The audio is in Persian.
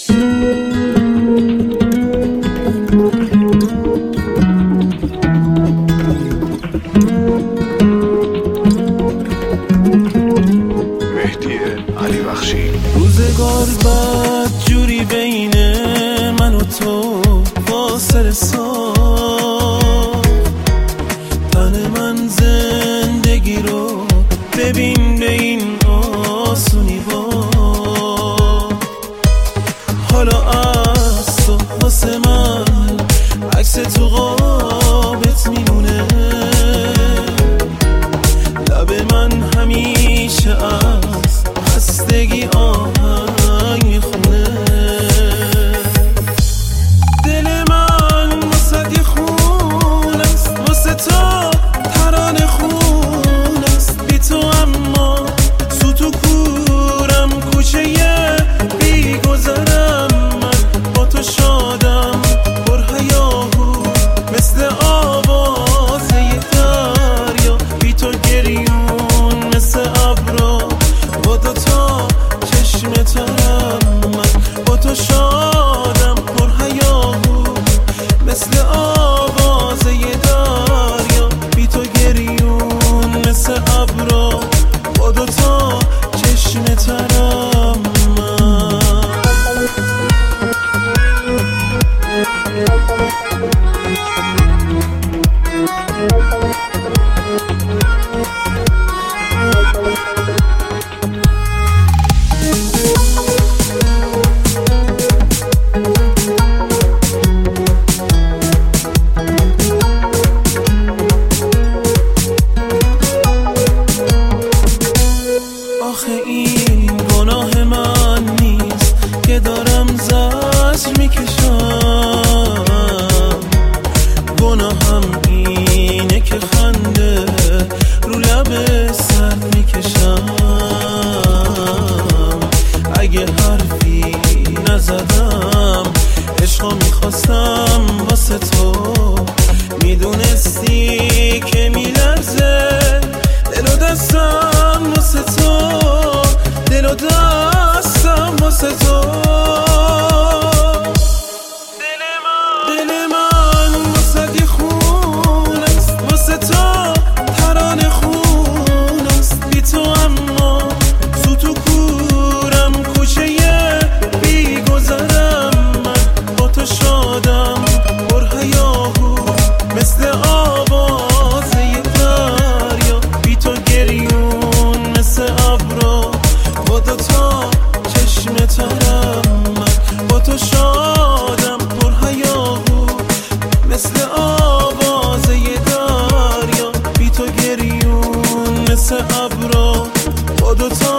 روزگار بد جوری بین من و تو فاصله ساخت، تن من زندگی رو ببین به این آسونی با. حالا از تو واسه من عکس تو قابت میمونه، لب من همیشه از خستگی آهنگ میخونه. دل من واسه یه خون است، واسه تو ترانه خون است، بی تو اما سوت و کورم، کوچه بی گذرم، من با تو شادم پر هیاهو مثل آوازه ی دریا، بی تو گریون مثل ابرا، با دوتا چشم ترم، من با تو شادم پر هیاهو مثل آوازه ی دریا، بی تو گریون مثل ابرا، با دوتا چشم ترم من. آخه این گناه من نیست که دارم زجر میکشم، گناهم اینه که خنده رو لب سر میکشم. اگه حرفی نزدم عشقا میخواستم واسه تو، میدونستی که میلرزه دل و دستم واسه تو، دل و دستم واسه تو. دل من واسه یه خون است، واسه تو ترانه خون است، بی تو اما سوت و کورم، کوچه بی گذرم، من با تو شادم پر هیاهو مثل آوازه ی دریا، بی تو گریون مثل ابرا، با دوتا چشم ترم، من با تو شادم پر هیاهو مثل آوازه ی دریا، بی تو گریون مثل ابرا، با دوتا